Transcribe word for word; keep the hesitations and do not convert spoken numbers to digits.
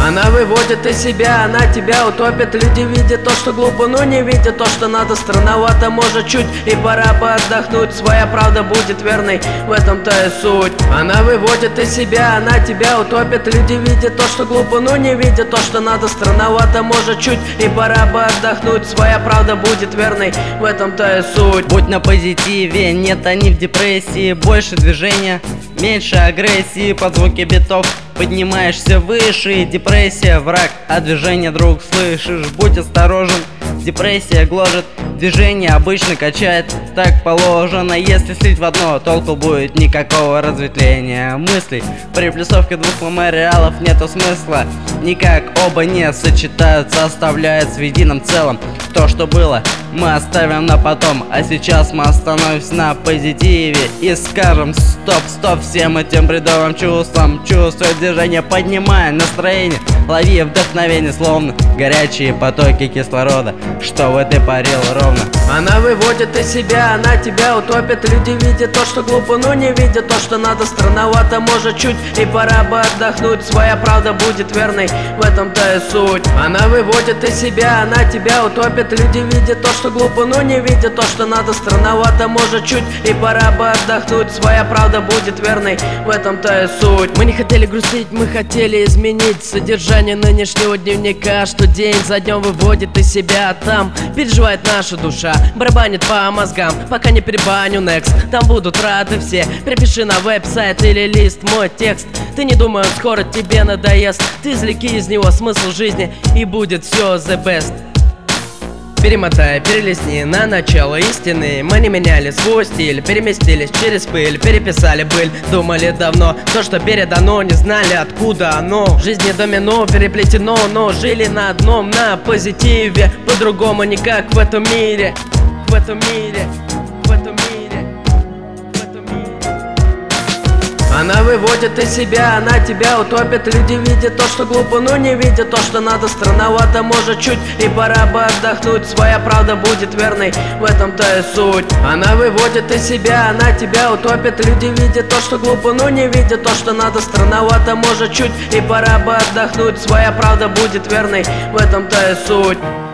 Она выводит из себя, она тебя утопит. Люди видят то, что глупо, но не видят то, что надо. Странновато, может чуть, и пора бы отдохнуть. Своя правда будет верной, в этом-то и суть. Она выводит из себя, она тебя утопит. Люди видят то, что глупо, но не видят то, что надо. Странновато, может чуть, и пора бы отдохнуть. Своя правда будет верной, в этом-то и суть. Будь на позитиве, нет, они в депрессии. Больше движения, меньше агрессии. Под звуки битов поднимаешься выше. Депрессия враг, а движение друг. Слышишь, будь осторожен, депрессия гложет. Движение обычно качает, так положено. Если слить в одно, толку будет никакого разветвления мыслей. При плюсовке двух мемориалов нету смысла. Никак оба не сочетаются, оставляют в едином целом. То, что было, мы оставим на потом. А сейчас мы остановимся на позитиве и скажем стоп, стоп всем этим бредовым чувствам. Чувствуй движение, поднимай настроение. Лови вдохновение, словно горячие потоки кислорода, чтобы ты парил ровно. Она выводит из себя, она тебя утопит. Люди видят то, что глупо, но не видят то, что надо. Странновато, может чуть, и пора бы отдохнуть. Своя правда будет верной, в этом-то и суть. Она выводит из себя, она тебя утопит. Люди видят то, что глупо, но не видят то, что надо. Странновато, может чуть, и пора бы отдохнуть. Своя правда будет верной, в этом-то и суть. Мы не хотели грустить, мы хотели изменить содержание нынешнего дневника, что день за днем выводит из себя. Там переживает наша душа, барабанит по мозгам, пока не перебаню next. Там будут рады все, перепиши на веб-сайт или лист мой текст. Ты не думай, он скоро тебе надоест. Ты извлеки из него смысл жизни, и будет все the best. Перемотай, перелистни на начало истины. Мы не меняли свой стиль, переместились через пыль, переписали быль. Думали давно, то, что передано, не знали, откуда оно. В жизни домино переплетено, но жили на одном, на позитиве. По-другому никак в этом мире, в этом мире, в этом мире. Она выводит из себя, она тебя утопит. Люди видят то, что глупо, но не видят то, что надо. Странновато, может чуть, и пора бы отдохнуть. Своя правда будет верной, в этом-то и суть. Она выводит из себя, она тебя утопит. Люди видят то, что глупо, но не видят то, что надо. Странновато, может чуть, и пора бы отдохнуть. Своя правда будет верной, в этом-то и суть.